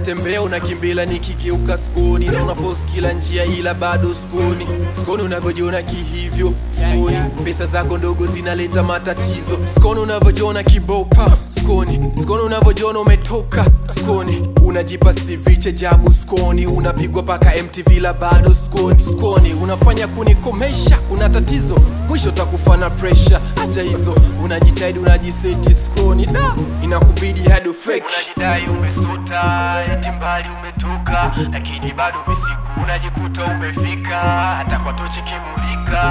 natembea unakimbila nikigeuka skoni, na unaforce kila njia ila bado skoni. Skoni unavyojiona kihivyo skoni, pesa zako ndogo zinaleta matatizo. Skoni unavyojiona kibopa skoni, skoni unavyojiona umetoka skoni, unajipa CV cha jabu skoni, unapigwa paka MTV la bado skoni. Skoni unafanya kunikomesha, kuna tatizo mwisho takufa na pressure. Acha hizo, unajitahidi unajiseti skoni, da inakubidi hadi fake. Unajidai umesota, eti mbali umetoka, lakini bado misiku unajikuta umefika. Hata kwa tochi kimulika,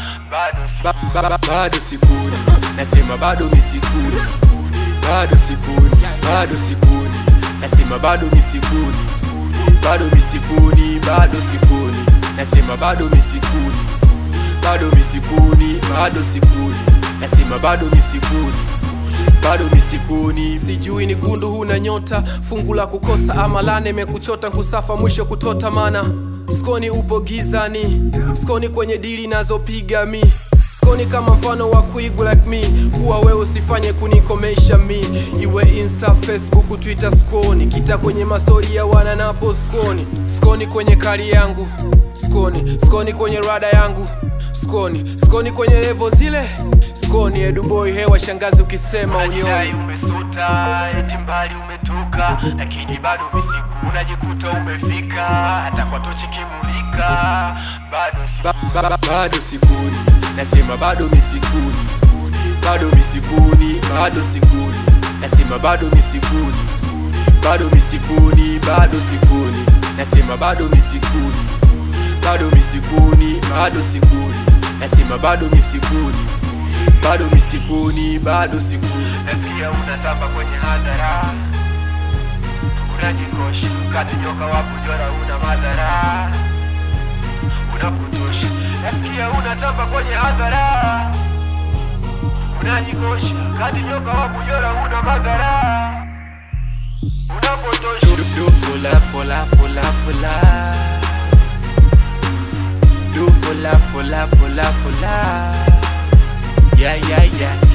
bado sikuni, nasema bado misikuni, bado sikuni, bado sikuni, nasema bado misikuni, bado misikuni, bado sikuni, nasema bado misikuni, bado misikuni, bado sikuni, nasema bado misikuni, bado misikuni. Sijui ni gundu huna nyota, fungu la kukosa ama lane mekuchota, kusafa mwisho kutota mana. Skoni upo gizani, skoni kwenye dili nazopiga mi, skoni kama mfano wa kuigu like me. Kuwa wewe usifanye kunikomesha mi, iwe Insta, Facebook, Twitter skoni, kita kwenye masori ya wana napo skoni. Skoni kwenye kari yangu skoni, skoni kwenye rada yangu skoni, skoni kwenye level zile skoni. Eduboy hewa shangazi ukisema unioni. Unajidai umesota, eti mbali umetoka, lakini bado misiku unajikuta umefika. Hata kwa tochi kimulika, bado sikuni, nasema bado misikuni, bado misikuni, bado sikuni, nasema bado misikuni, bado misikuni, bado sikuni, nasema bado misikuni, bado misikuni, bado sikuni, nasema bado misikuni, bado misikuni, bado sikuni. Nasikia unatamba kwenye hadhara, unajikosha kati nyoka wapu jora una madhara, unakutosha. Nasikia unatamba kwenye hadhara, unajikosha kati nyoka wapu jora una madhara, unakutosha. Do fula fula fula fula, do fula fula fula fula, yeah yeah yeah.